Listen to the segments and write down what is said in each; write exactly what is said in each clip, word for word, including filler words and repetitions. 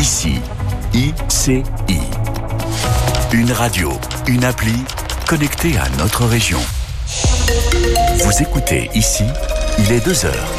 Ici, I C I. Une radio, une appli connectée à notre région. Vous écoutez Ici, il est deux heures.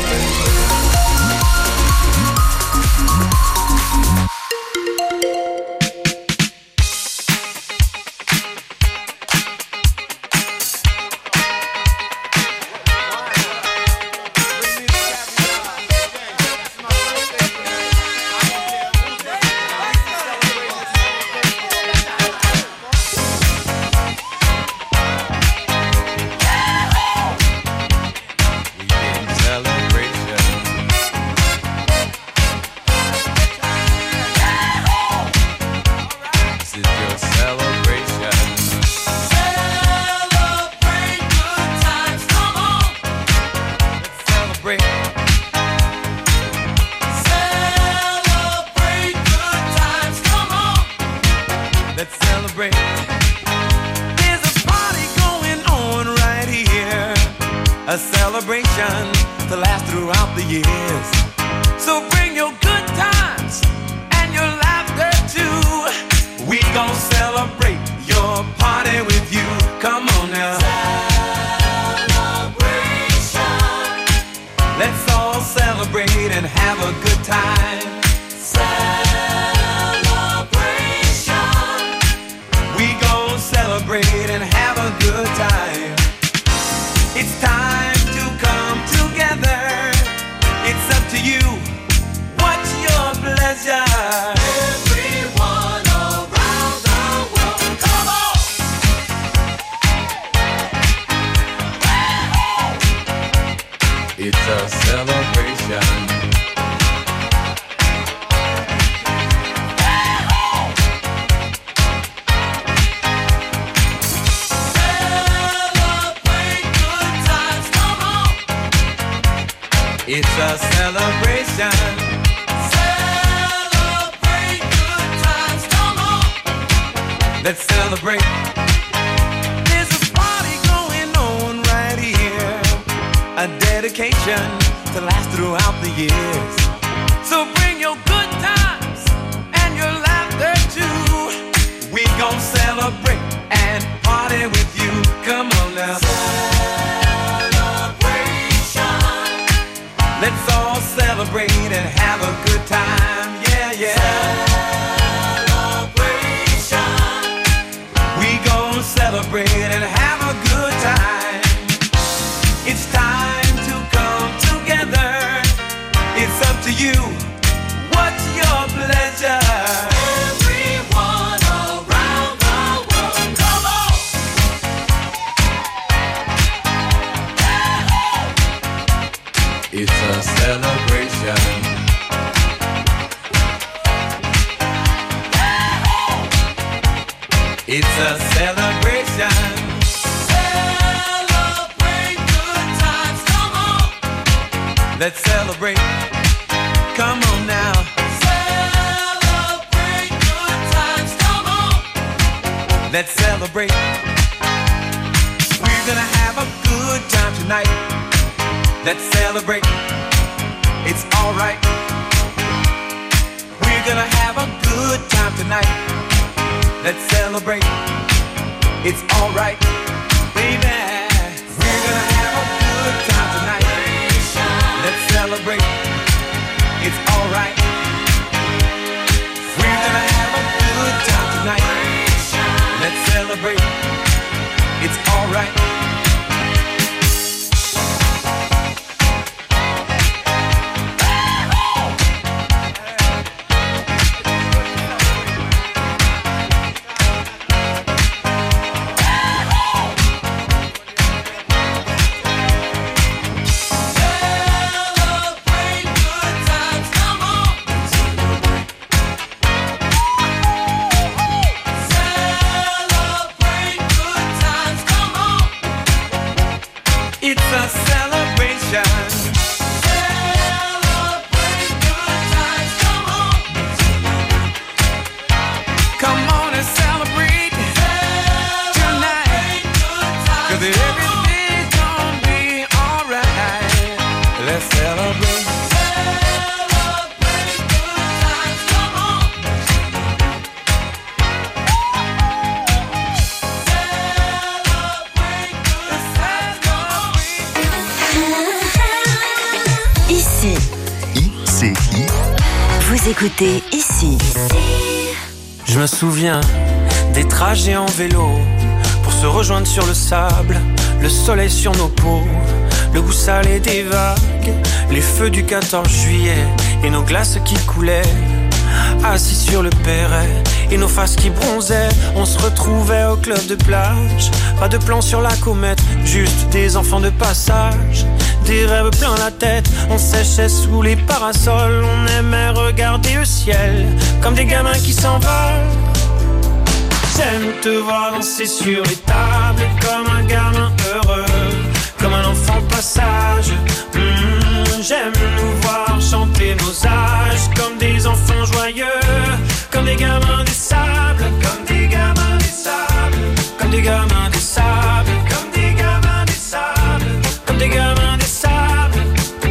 Vous écoutez ici. Je me souviens des trajets en vélo pour se rejoindre sur le sable, le soleil sur nos peaux, le goût salé des vagues, les feux du quatorze juillet et nos glaces qui coulaient. Assis sur le perret et nos faces qui bronzaient, on se retrouvait au club de plage. Pas de plan sur la comète, juste des enfants de passage. Des rêves plein la tête, on séchait sous les parasols. On aimait regarder le ciel comme des gamins qui s'envolent. J'aime te voir danser sur les tables comme un gamin heureux, comme un enfant passage. Mmh, j'aime nous voir chanter nos âges comme des enfants joyeux, comme des gamins des sables, comme des gamins des sables, comme des gamins des sables, comme des gamins des sables, comme des gamins des sables.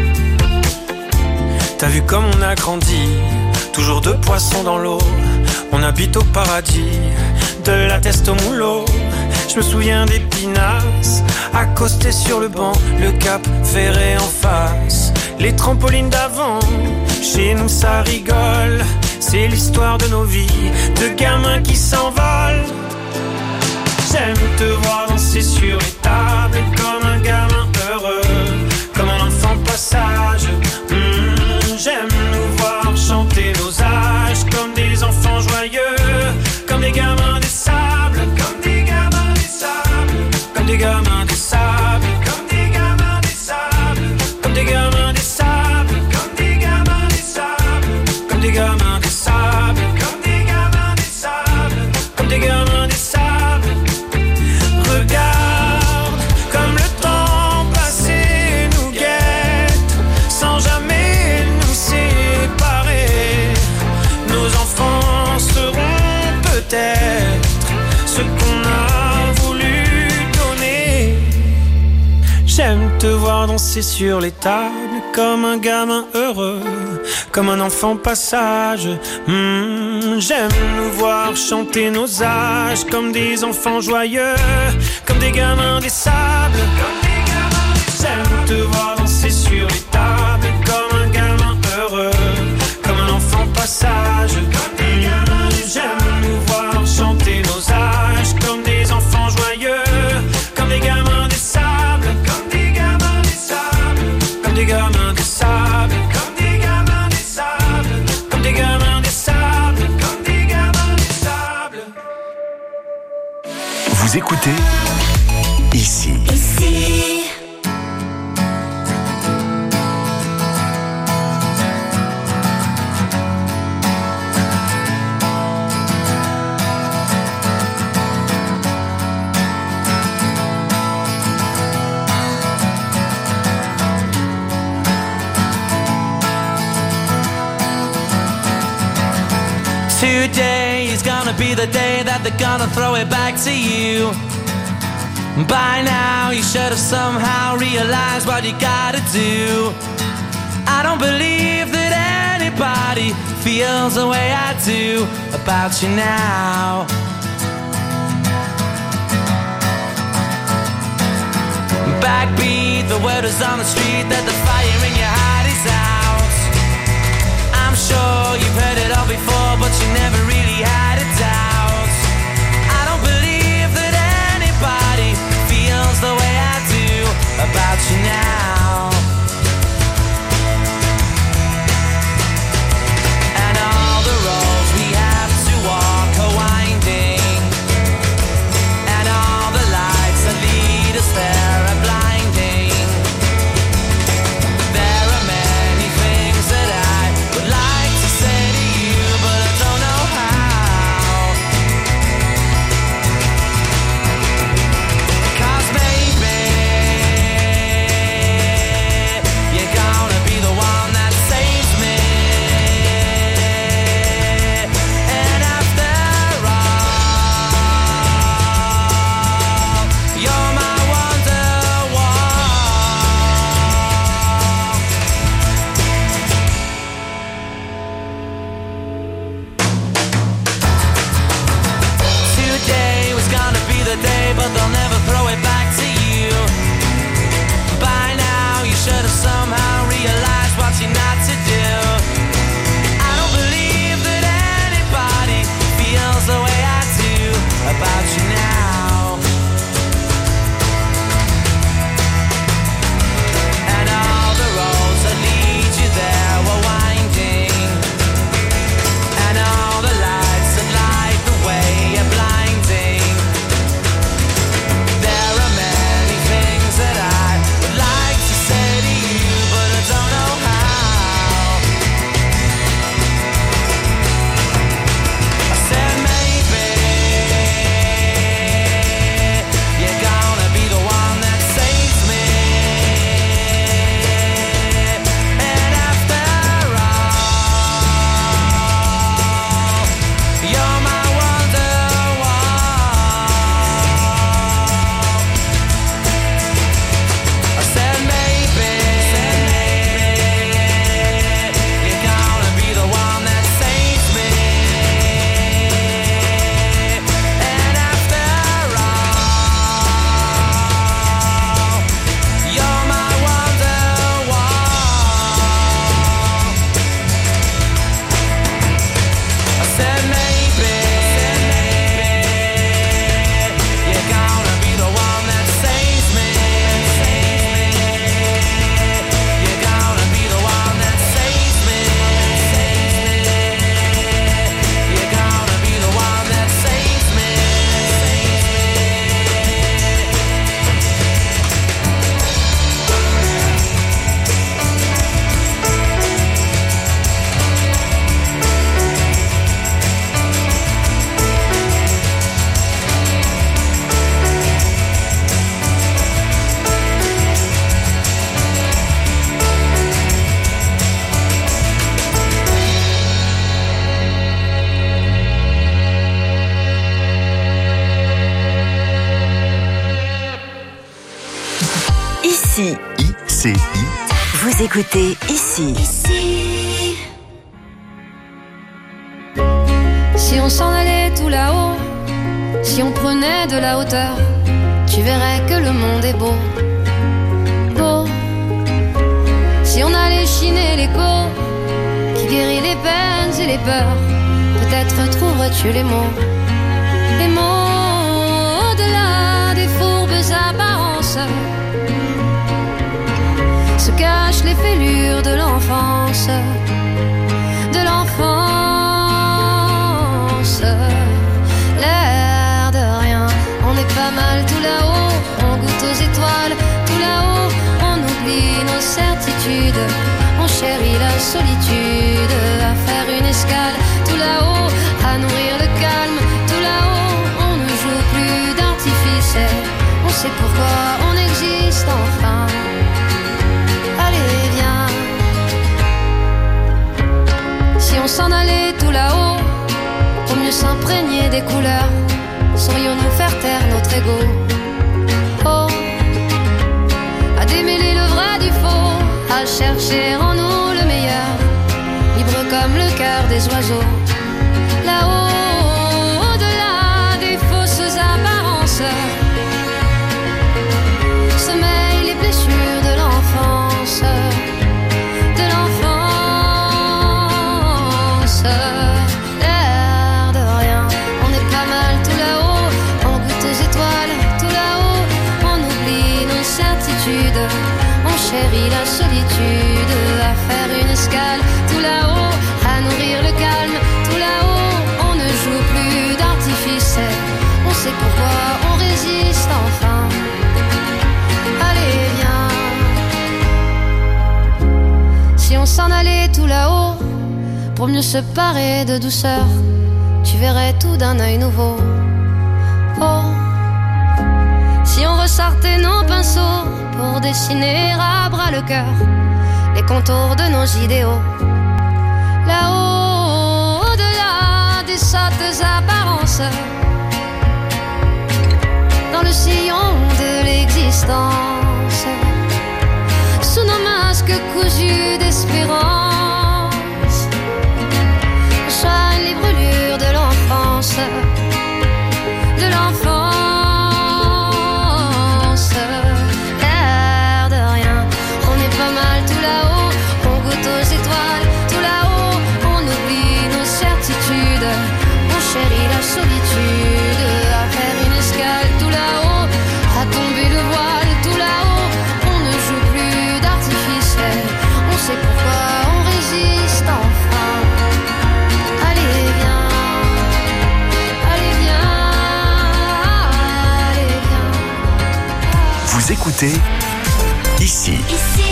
T'as vu comme on a grandi, toujours deux poissons dans l'eau. On habite au paradis, de la teste au moulot. Je me souviens des pinasses, accostés sur le banc, le cap ferré en face, les trampolines d'avant. Chez nous ça rigole, c'est l'histoire de nos vies, de gamins qui s'envolent. J'aime te voir danser sur les tables comme un gamin heureux, comme un enfant passage. Mmh, j'aime nous voir chanter nos âges comme des enfants joyeux, comme des gamins des sables, comme des gamins des sables, comme des gamins des sables, comme des gamins des sables, comme des gamins des sables, comme des gamins des sables, comme des gamins des sables, comme des gamins des sables, comme des gamins des sables. Regarde comme le temps passé nous guette, sans jamais nous séparer. Nos enfants seront peut-être ce qu'on a voulu donner. J'aime te voir danser sur les tables comme un gamin heureux, comme un enfant passage. Mmh, j'aime nous voir chanter nos âges comme des enfants joyeux, comme des gamins des sables, comme des gamins des sables. J'aime te voir danser sur les tables comme un gamin heureux, comme un enfant passage. Comme des gamins des sables. J'aime nous voir chanter nos âges comme des enfants joyeux, comme des gamins des sables, comme des gamins des sables, comme des gamins des sables, comme des gamins des sables, comme des gamins des sables, comme des gamins des sables. Vous écoutez ici. Ici. Today is gonna be the day that they're gonna throw it back to you. By now you should have somehow realized what you gotta do. I don't believe that anybody feels the way I do about you now. Backbeat, the word is on the street that the fire in your heart is out. I'm sure you've heard it all before, but you never really had a doubt. I don't believe that anybody feels the way I do about you now. And all the roads we have to walk are winding, and all the lights that lead us there are blinding. Vous écoutez ici. Ici. Si on s'en allait tout là-haut, si on prenait de la hauteur, tu verrais que le monde est beau, beau. Si on allait chiner l'écho qui guérit les peines et les peurs, peut-être trouverais-tu les mots, les mots au-delà des fourbes apparences. Se cachent les fêlures de l'enfance, de l'enfance. L'air de rien, on est pas mal tout là-haut, on goûte aux étoiles tout là-haut, on oublie nos certitudes, on chérit la solitude, à faire une escale tout là-haut, à nourrir le calme tout là-haut, on ne joue plus d'artifice, on sait pourquoi on existe enfin. Allez viens. Si on s'en allait tout là-haut, pour mieux s'imprégner des couleurs, saurions-nous faire taire notre ego? Oh, à démêler le vrai du faux, à chercher en nous le meilleur, libre comme le cœur des oiseaux. Là-haut, au-delà des fausses apparences, sommeillent les blessures de l'enfance, de l'enfance. L'air de rien, on est pas mal tout là-haut, on goûte aux étoiles tout là-haut, on oublie nos certitudes, on chérit la solitude, à faire une escale tout là-haut, à nourrir le calme tout là-haut, on ne joue plus d'artifice, on sait pourquoi on résiste enfin. Allez viens. Si on s'en allait tout là-haut, pour mieux se parer de douceur, tu verrais tout d'un œil nouveau. Oh, si on ressortait nos pinceaux pour dessiner à bras le cœur les contours de nos idéaux. Là-haut, au-delà des sottes apparences, dans le sillon de l'existence, sous nos masques cousus d'espérance, on soigne les brûlures de l'enfance, de l'enfance. L'air de rien, on est pas mal tout là-haut, on goûte aux étoiles tout là-haut, on oublie nos certitudes, on chérit la solitude, à faire une escale tout là-haut, à tomber le voile tout là-haut, on ne joue plus d'artifice, on sait pourquoi on résiste enfin. Allez viens, allez viens, allez viens. Vous écoutez ici. Ici.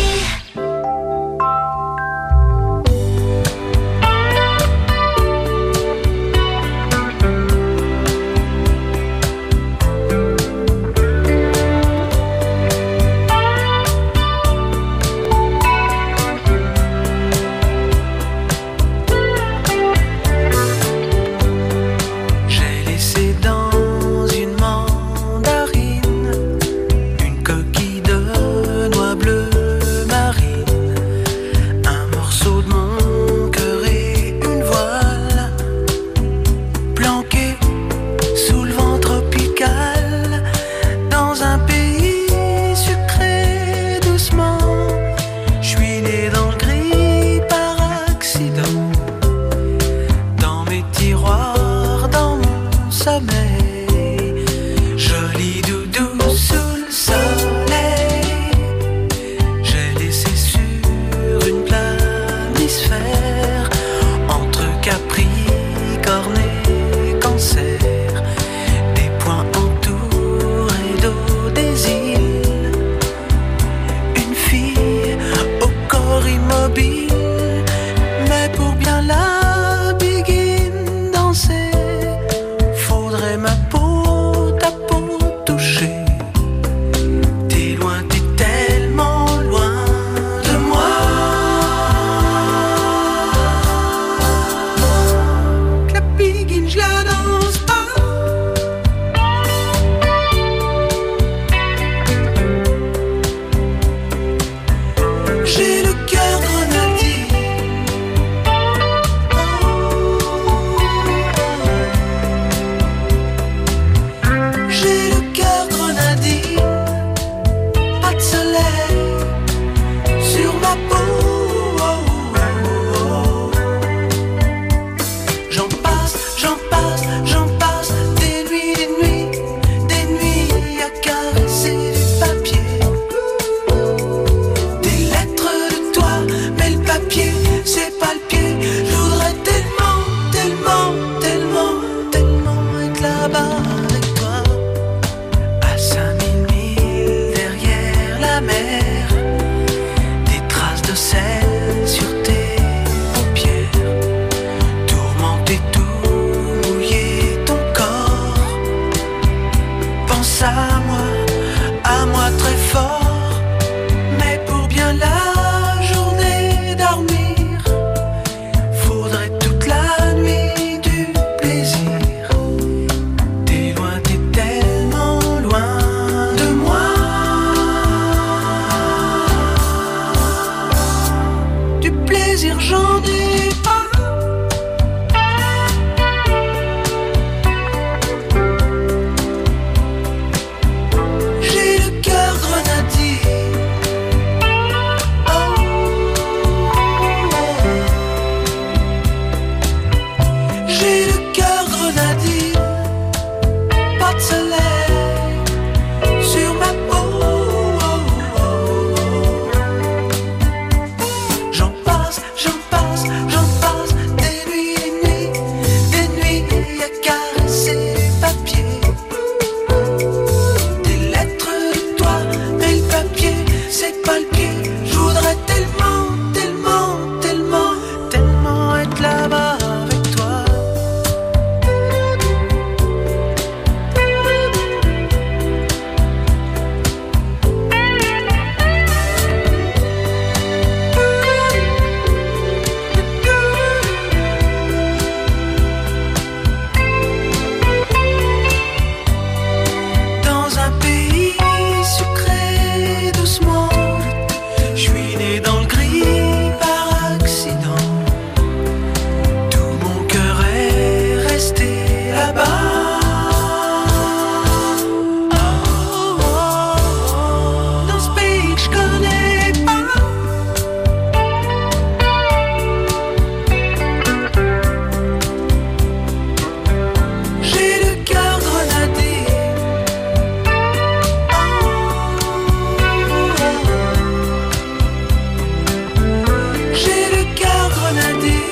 J'ai laissé dans une mandarine une coquille de noix bleues marine, un morceau de mon cœur et une voile, planqué sous le vent tropical, dans un pays sucré doucement. Je suis né dans le gris par accident, dans mes tiroirs, dans mon sommeil, joli doudou sous le soleil. J'ai laissé sur une planisphère, entre Capricorne et Cancer, des points entourés d'eau des îles, une fille au corps immobile, mais pour bien la biguine danser, faudrait ma peau, ta peau toucher. T'es loin, t'es tellement loin de moi, que la biguine je la danse pas. J'ai J'ai le cœur grenadier. J'ai le cœur grenadier. Pas de soleil sur ma peau. J'en passe, j'en passe, j'en passe des nuits, des nuits, des nuits à caresser du papier. Des lettres de toi, mais le papier, c'est pas le pied. Je voudrais tellement, tellement, tellement, tellement être là-bas avec toi. À cinq mille milles derrière la mer, des traces de sel sur tes paupières. Tourmenter tout, mouiller ton corps. Pense à moi, à moi très fort. Mais pour bien la journée dormir, faudrait toute la nuit du plaisir. T'es loin, t'es tellement loin de moi. Du plaisir j'en ai pas. J'ai le cœur grenadier. Oh. J'ai le cœur grenadier. Pas de soleil sur ma peau. J'en passe, j'en passe, j'en passe des nuits, des nuits, des nuits à caresser du papier. Des lettres de toi, mais le papier, c'est pas le pied. Je voudrais tellement, tellement, tellement, tellement être là-bas avec toi. Dans un pays sucré doucement, je suis né dans le gris par accident. Tout mon cœur est resté là-bas. Oh, oh, oh, dans ce pays que je connais pas. J'ai le cœur grenadier. J'ai le cœur grenadier.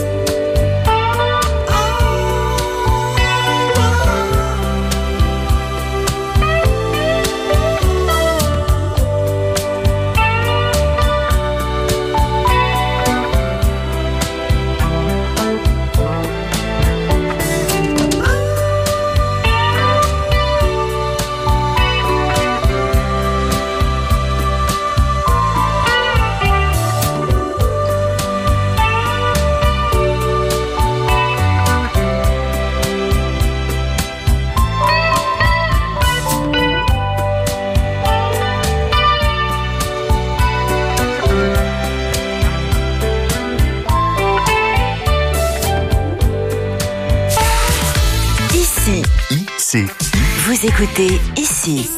Ici, I C I. vous écoutez Ici.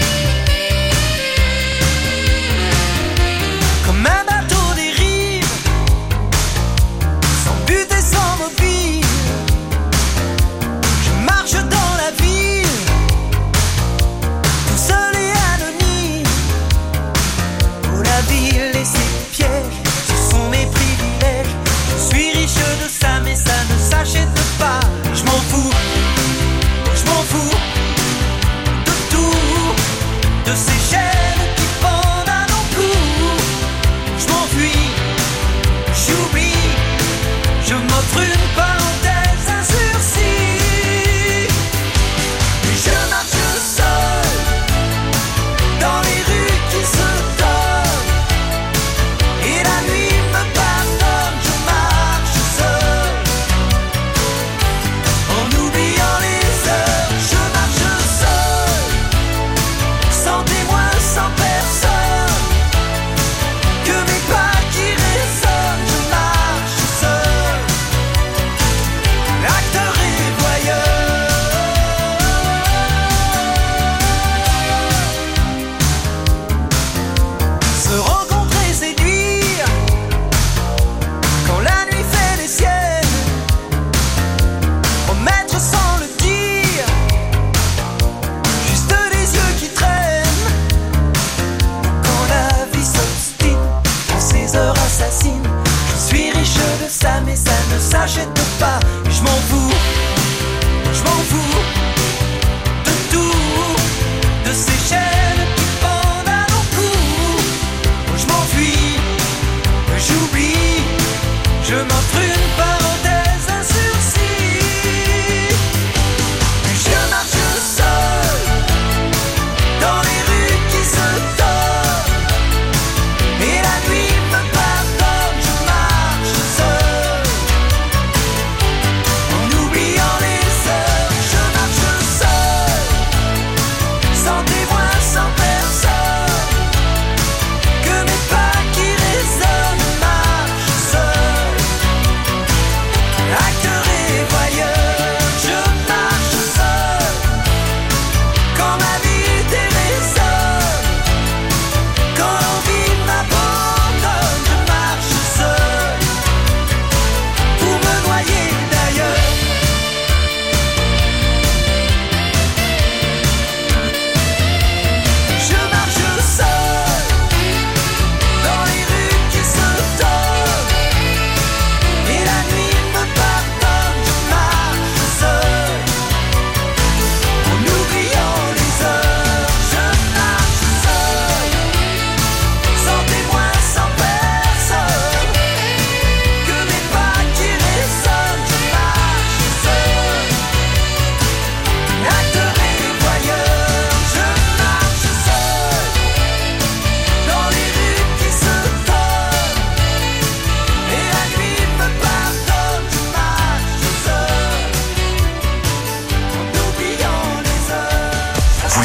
Comme un bateau dérive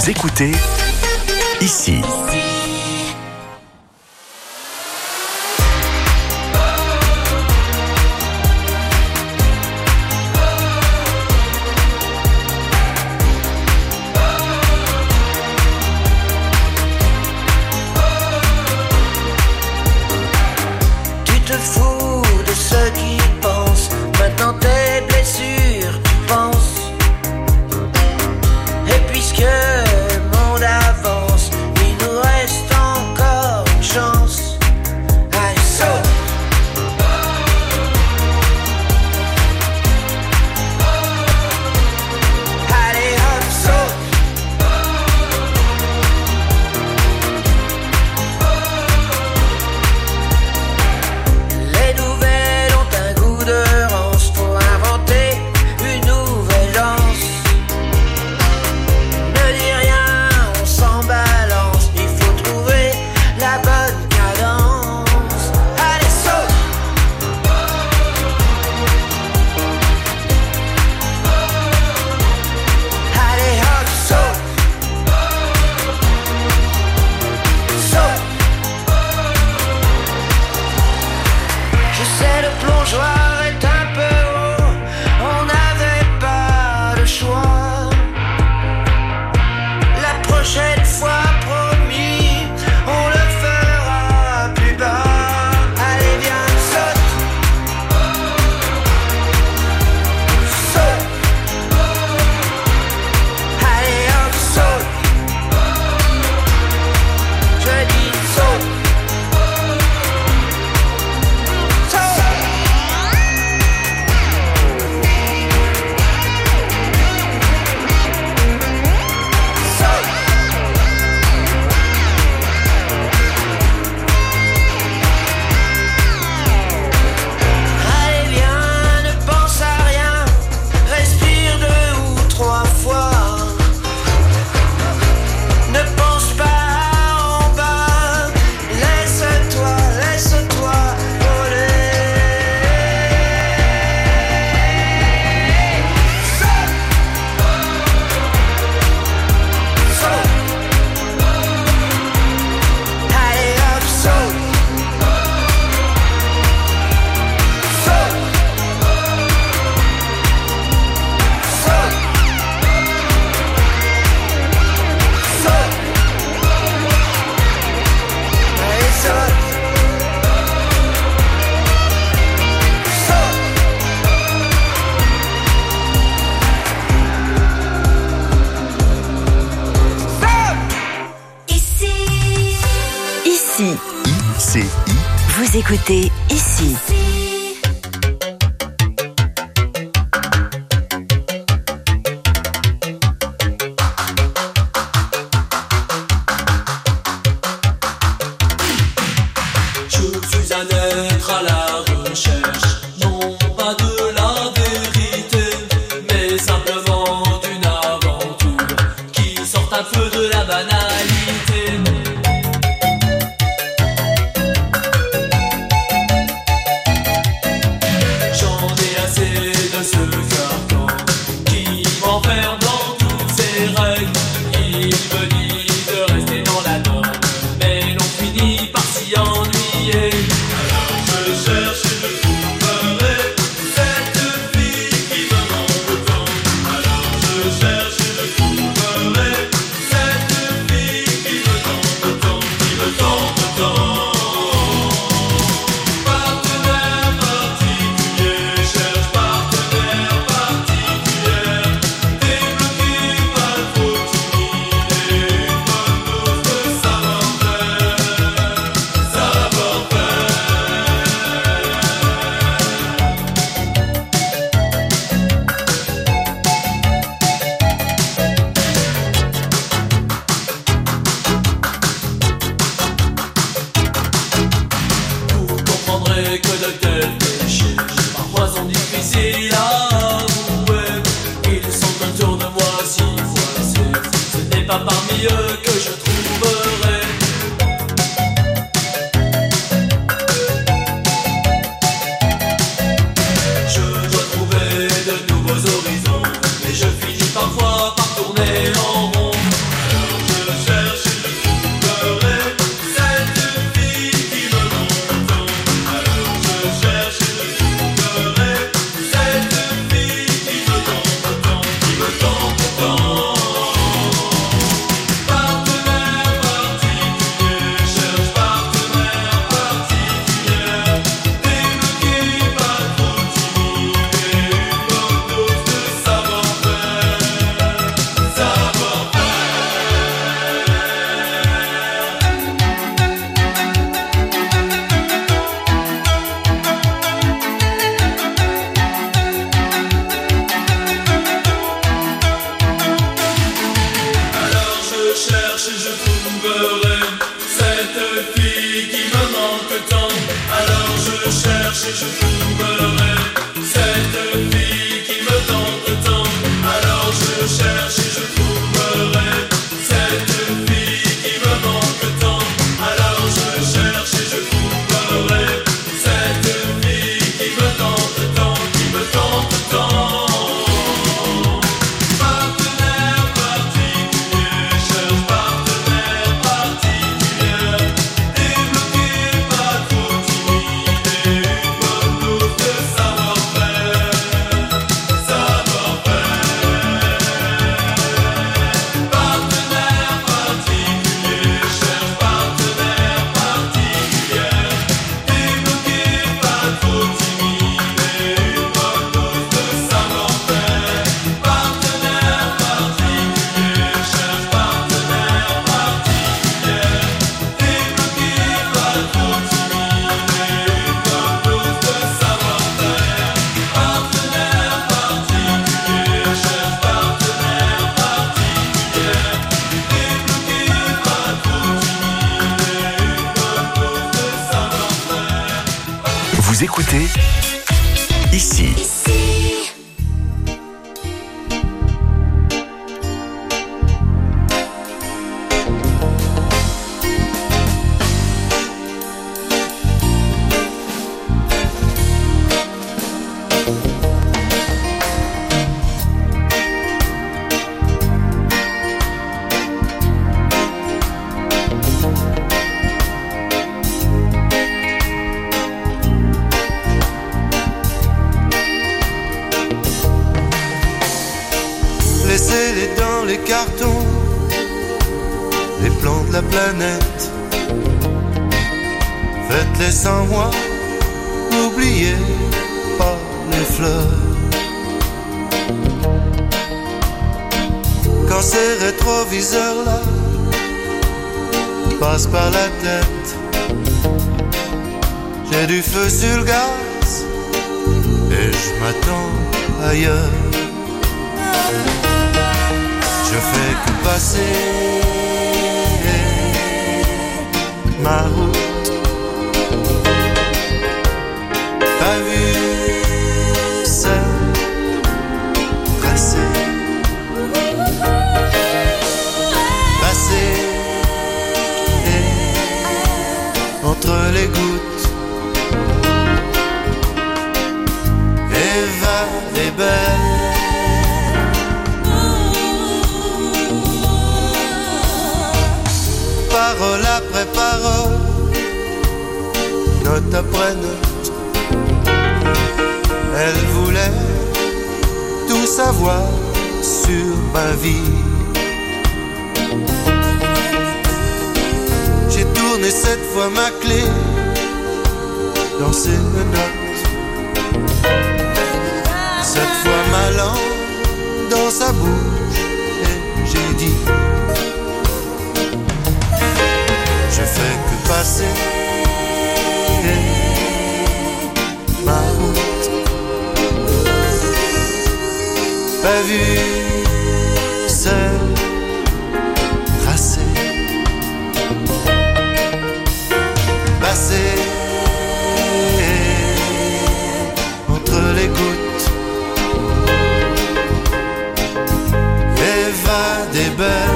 Vous écoutez ici. Tu te fous de ceux qui pensent. Maintenant tes blessures, tu penses. Et puisque le monde avance, il nous reste encore une chance. Allez, saute! Allez, hop, saute! Les nouvelles ont un goût de rance. Faut inventer une nouvelle danse. Ne dis rien, on s'en balance. Il faut trouver la bonne cadence. Allez, saute! Allez, hop, saute! Saute! Je sais, le plongeoir est un peu haut. On n'avait pas le choix. La prochaine fois, promis, on le fera plus bas. Allez, viens, saute! Saute! Allez, hop, saute! Je dis saute! Saute! Saute! Allez, viens, ne pense à rien. Respire deux ou trois fois. Ne pense pas en bas. Laisse-toi, laisse-toi voler. Saute! Saute! Allez, hop, saute! Saute! Saute! Saute! Allez, saute! Saute! Saute! Ici. Ici. I C I. Vous écoutez ici. Je suis un être à la recherche, non pas de la vérité, mais simplement d'une aventure qui sort un peu de la banalité. J'en ai assez de ce carcan qui m'enferme dans toutes ses règles. Il me dit de rester dans la norme, mais l'on finit par s'y ennuyer. Alors je cherche et je trouverai cette fille qui me manque tant. Alors je cherche et je trouverai cette fille qui me tente tant, qui me tente tant. Partenaire particulier, cherche partenaire particulière. Débloqué, pas trop timide, une bonne dose de savoir-faire, savoir-faire. Vous comprendrez que de tels péchés parfois sont difficiles à avouer. Ils sont autour de moi si fois c'est, ce n'est pas parmi eux que je trouverai. Je dois trouver de nouveaux horizons, mais je finis parfois par tourner en rond. Vous écoutez ici. Laissez-les dans les cartons, les plans de la planète. Faites-les sans moi, n'oubliez pas les fleurs. Quand ces rétroviseurs-là passent par la tête, j'ai du feu sur le gaz et je m'attends ailleurs. Je fais que passer ma route, pas vu celle tracée, passer entre les gouttes, Eva est belle. Parole après parole, note après note, elle voulait tout savoir sur ma vie. J'ai tourné cette fois ma clé dans ses menottes, cette fois ma langue dans sa bouche, et j'ai dit: je fais que passer ma route, pas vu seul tracé, passer entre les gouttes, Eva des belles.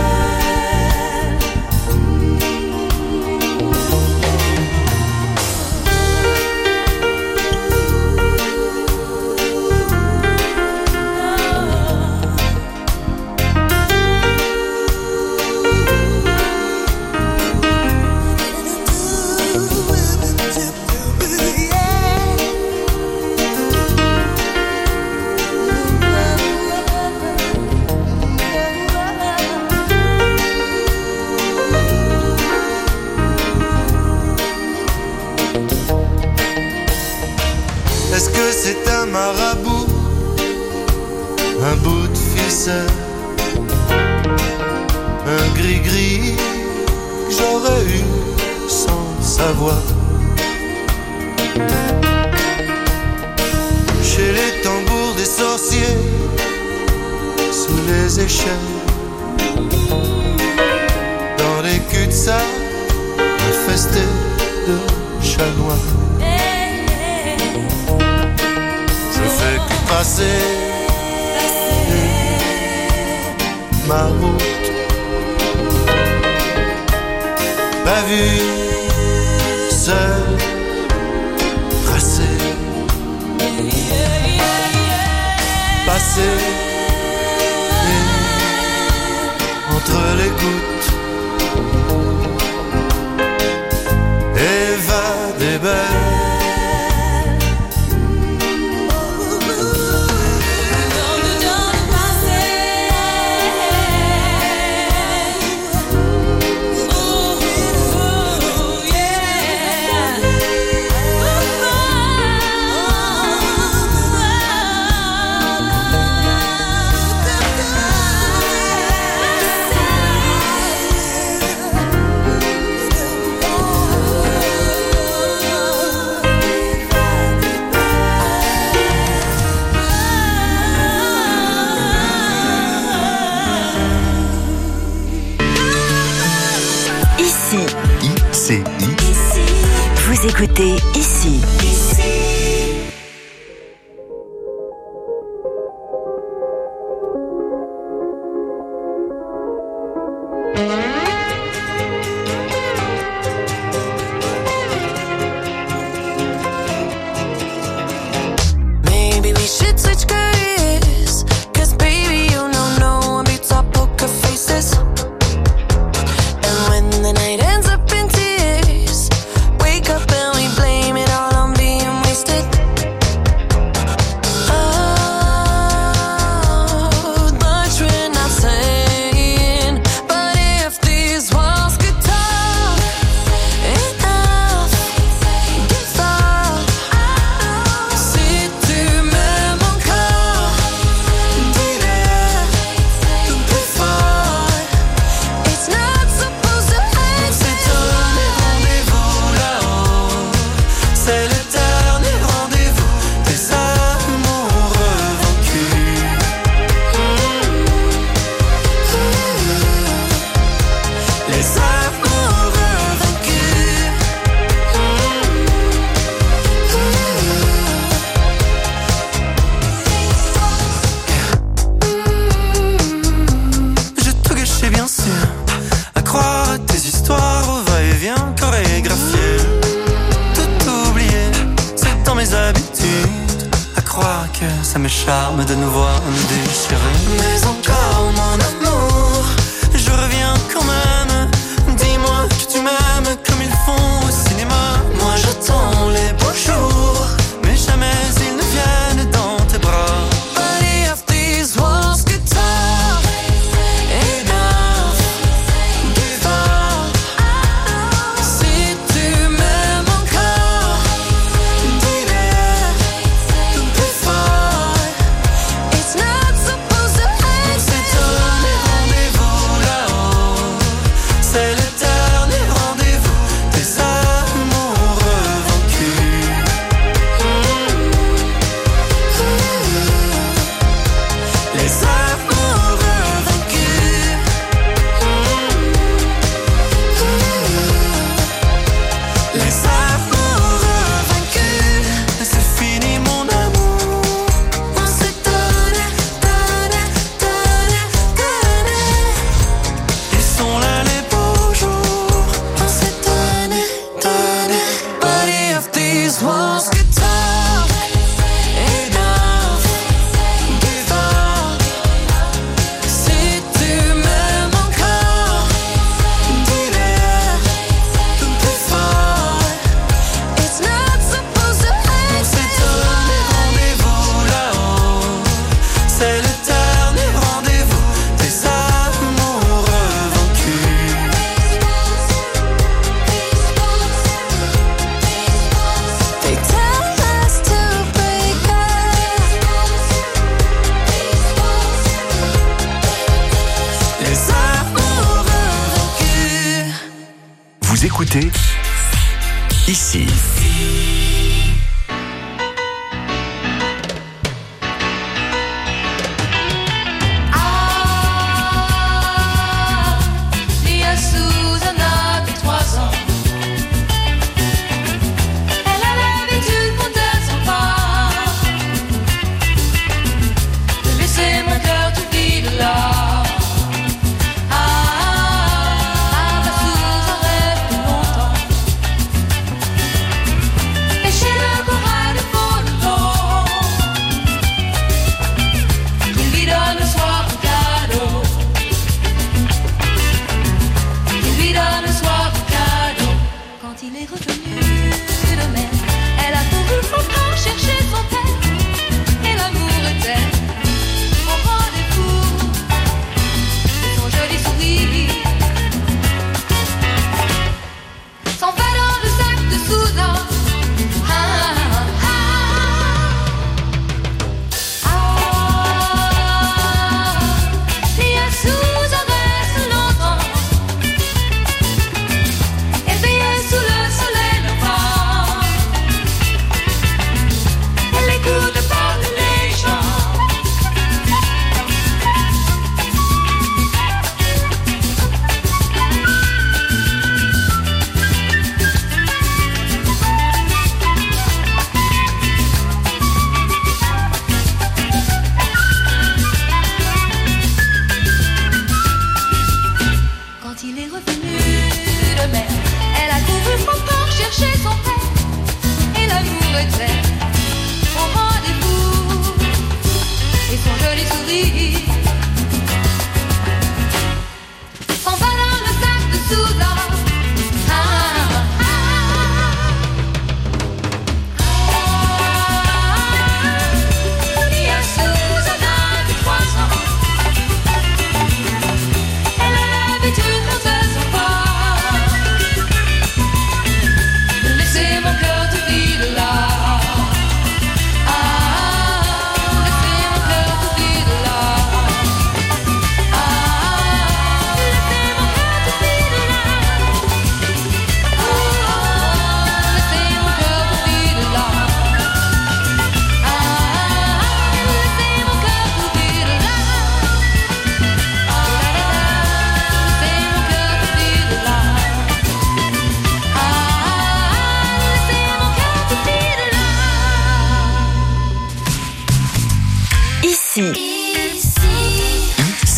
Est-ce que c'est un marabout, un bout de ficelle, un gris-gris que j'aurais eu sans savoir? Chez les tambours des sorciers, sous les échelles, dans les cul-de-sac infestés de chats noirs. Passer ma route, pas vu seul tracé, passer entre les gouttes, Eva des belles. I C I. Vous écoutez ici. Ici. Ça me charme de nous voir nous déchirer. Mais encore mon amour, je reviens quand même. Dis-moi que tu m'aimes comme ils font au cinéma. Moi j'attends les beaux jours, mais jamais ils ne viennent dans tes bras. But if these walls could talk, enough, give up. Si tu m'aimes encore, dis-le plus fort. It's not supposed to end. C'est donner rendez-vous là-haut. C'est l'éternel rendez-vous des amoureux vaincus. Les amoureux vaincus. Les amoureux vaincus. C'est fini mon amour. On s'est donné, donné, donné, donné. Ils sont là les beaux jours. On s'est donné, donné. But if these walls could talk, enough, give up. Si tu m'aimes encore, dis-le plus fort. It's not supposed to end. On s'est donné rendez-vous là-haut. C'est l'éternel rendez-vous des amoureux vaincus. They tell us to break up. Les amoureux vaincus. Vous écoutez ici. Ah, il y a Susanna de trois ans. Elle a l'habitude pour de son pas de laisser mon cœur tout vide là. Ah, ma Susan rêve plus longtemps.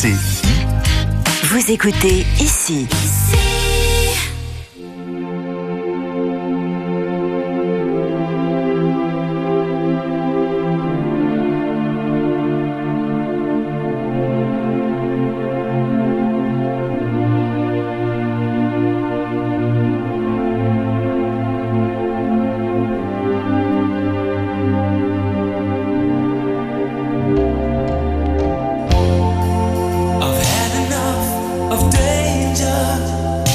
C I. Vous écoutez ici. I've had enough of danger.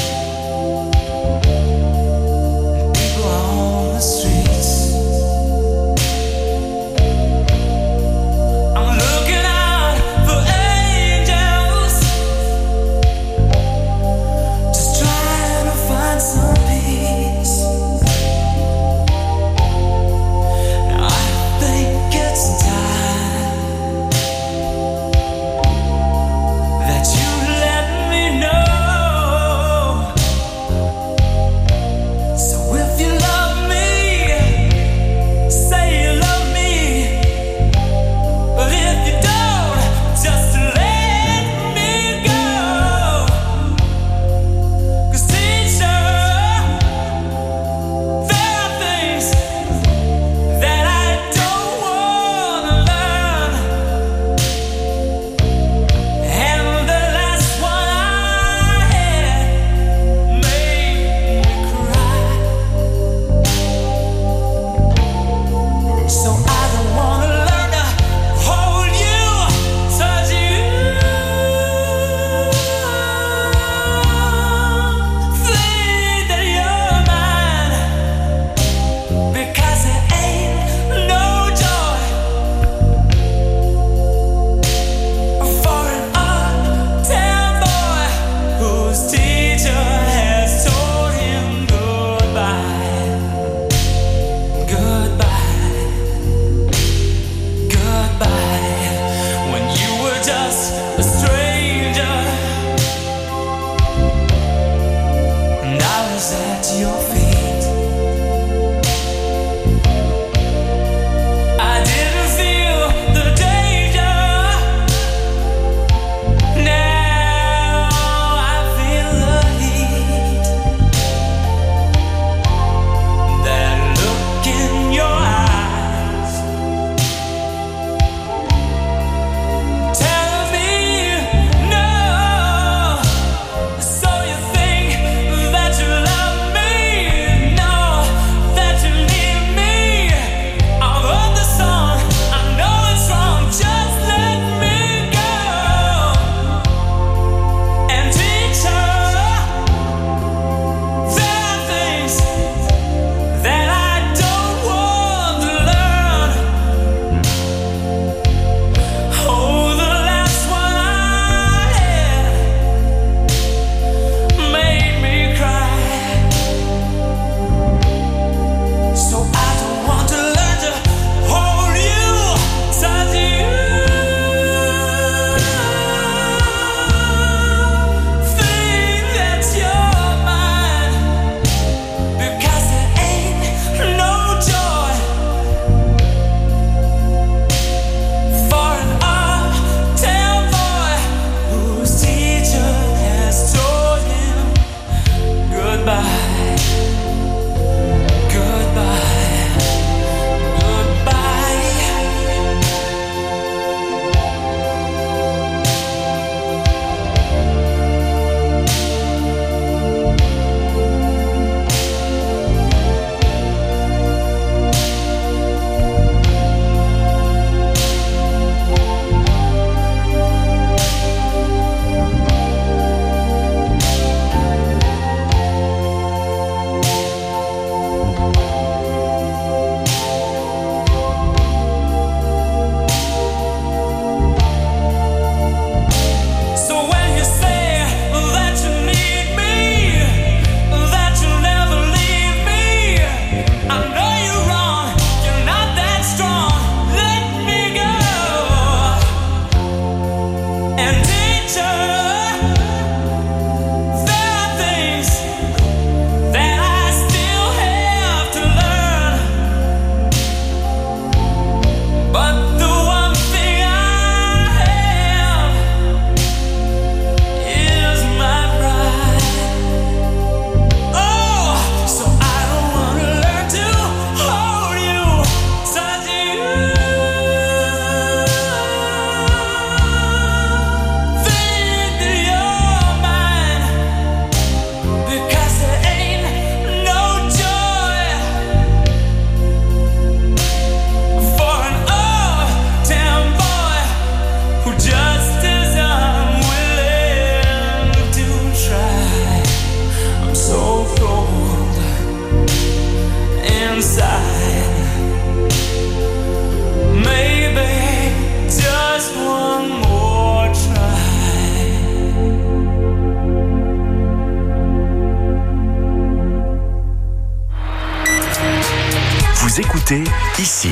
écoutez ici.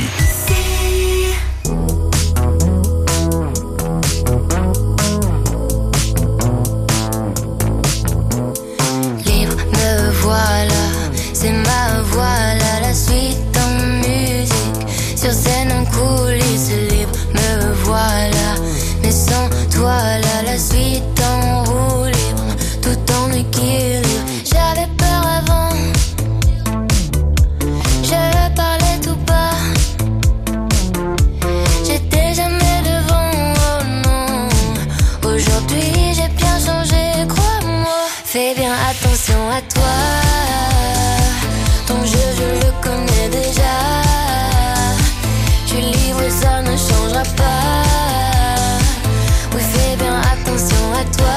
Libre, me voilà, c'est ma voix là, la suite en musique. Sur scène en coulisses, libre, me voilà. Mais sans toi là, la suite en roue libre, tout en équilibre. J'avais peur avant, je parlais tout bas. J'étais jamais devant, oh non. Aujourd'hui j'ai bien changé, crois-moi. Fais bien attention à toi, ton jeu je le connais déjà. Je suis libre, ça ne changera pas. Oui, fais bien attention à toi.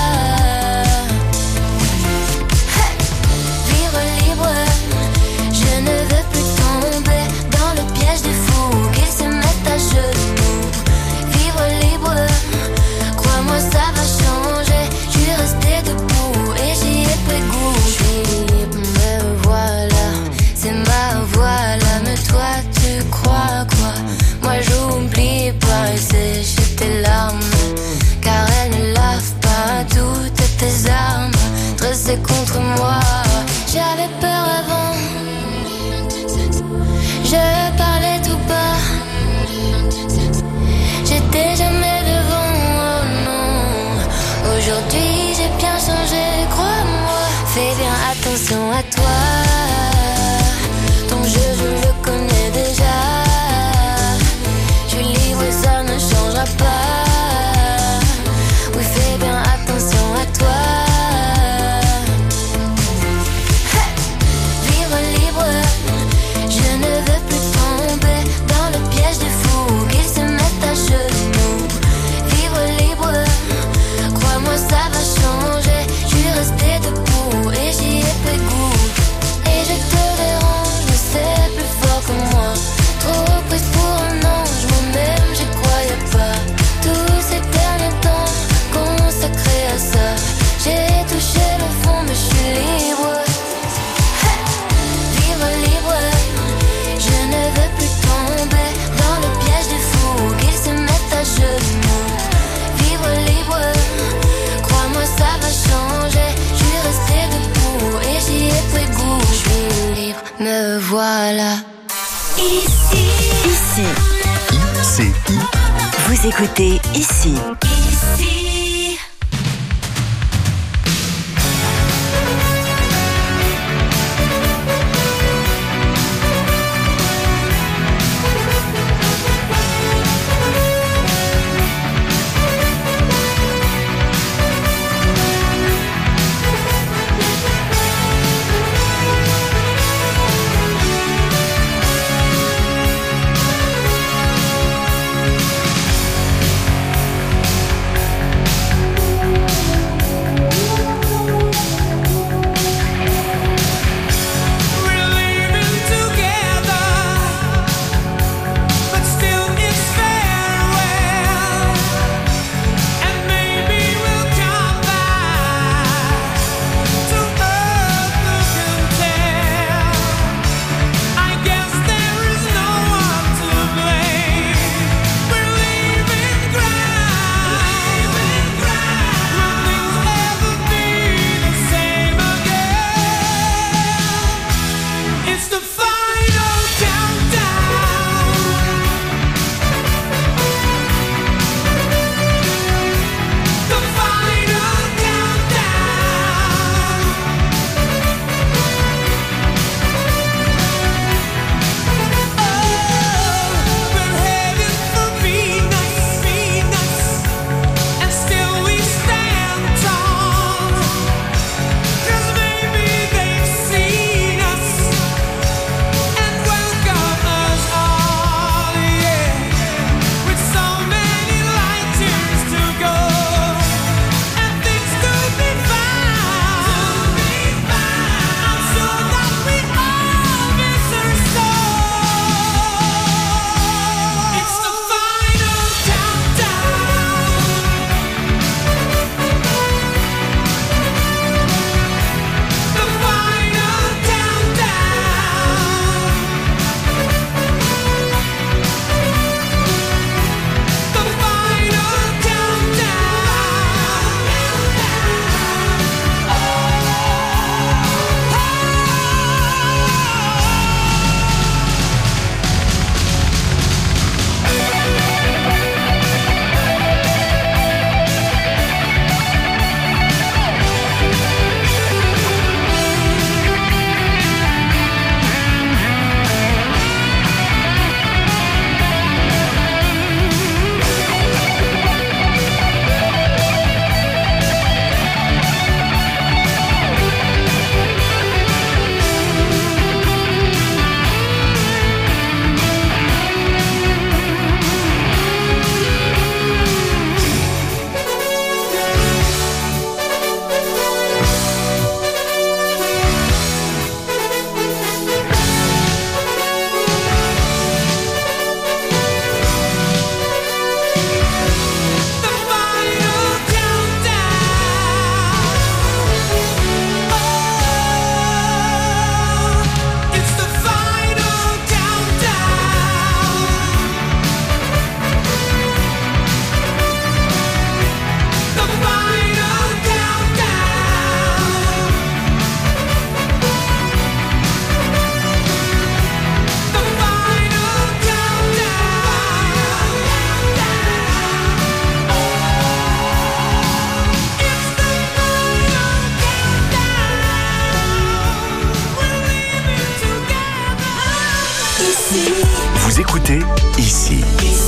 Hey! Vivre libre, je ne veux plus tomber dans le piège des fous qui se mettent à genoux. Vivre libre, crois-moi ça va changer. Je suis restée debout et j'y ai pris goût. Je suis libre, me voilà, c'est ma voix là. Mais toi tu crois quoi? Moi j'oublie pas et sécher tes larmes, car elles ne lavent pas toutes tes armes dressées contre moi. J'avais peur avant, je parlais tout bas. J'étais jamais devant, oh non. Aujourd'hui j'ai bien changé, crois-moi. Fais bien attention à toi, ton jeu je le connais déjà. Je suis libre et ça ne changera pas. Oui, fais bien attention à toi. Hey! Vivre libre, je ne veux plus tomber dans le piège des fous qui se mettent à genoux. Vivre libre, crois-moi ça va changer. Je suis restée debout et j'y ai pris goût. Et je te dérange, mais c'est plus fort que moi. Trop prise pour un ange, moi-même j'y croyais pas. Tous ces derniers temps consacrés à ça, j'ai touché le fond mais je suis libre. Hey! Vivre libre, je ne veux plus tomber dans le piège des fous qui se mettent à genoux. Vivre libre, crois-moi ça va changer. Je suis restée debout et j'y ai pris goût. Je suis libre, me voilà. Ici. Ici. C'est I. Vous écoutez ici. Ici. Hey! c'est ici.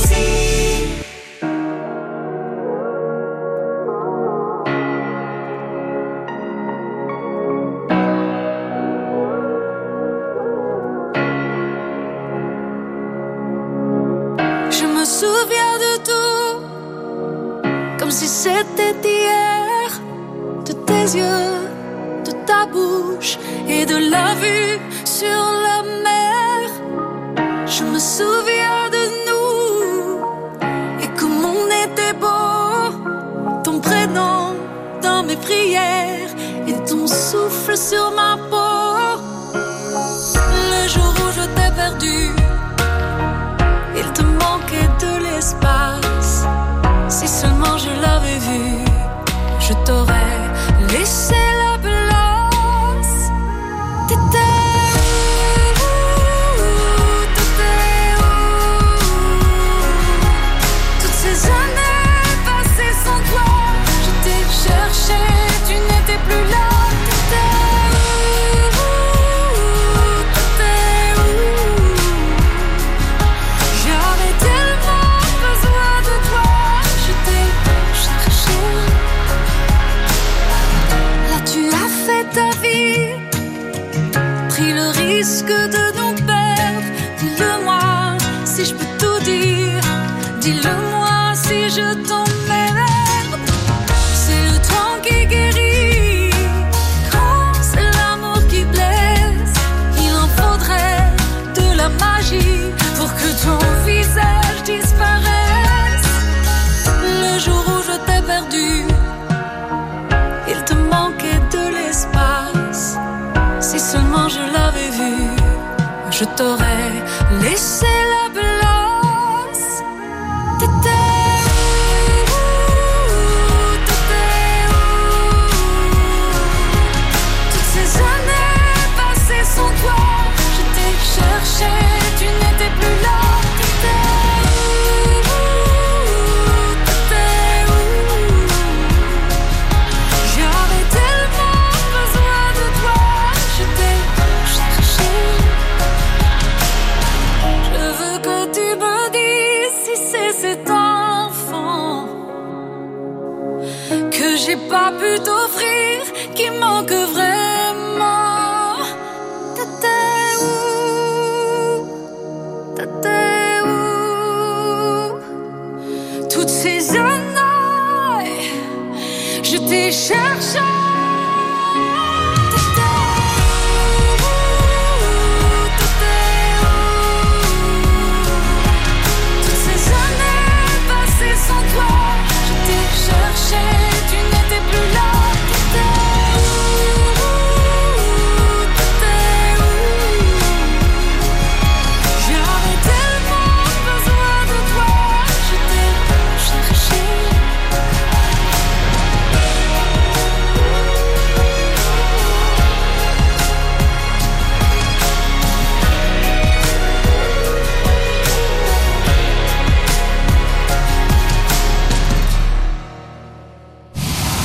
Je me souviens de tout, comme si c'était hier, de tes yeux, de ta bouche et de la vue sur la mer. Je me souviens de nous et comme on était beau, ton prénom dans mes prières et ton souffle sur ma peau. Le jour où je t'ai perdu, il te manquait de l'espace. Si seulement je l'avais vu, je t'aurais laissé la place. T'étais où? T'étais où? Toutes ces années passées sans toi, je t'ai cherché, tu n'étais plus là. T'étais où? T'étais où? J'avais tellement besoin de toi, je t'ai cherché. Là tu as fait ta vie, pris le risque de nous perdre. Dis-le-moi si je peux tout dire, dis-le-moi si je t'emmerde. C'est le temps qui guérit, quand c'est l'amour qui blesse. Il en faudrait de la magie pour que ton visage disparaisse. Le jour où je t'ai perdu, il te manquait de l'espace. Si seulement je l'avais vu, je t'aurais laissé la place. T'étais où? T'étais où? Toutes ces années passées sans toi, je t'ai cherché, tu n'étais plus là. T'étais où? T'étais où? J'avais tellement besoin de toi, je t'ai cherché. Je veux que tu me dises si c'est cet enfant que j'ai pas pu t'offrir qui manque vraiment. T'étais où? T'étais où? Toutes ces années, je t'ai cherché.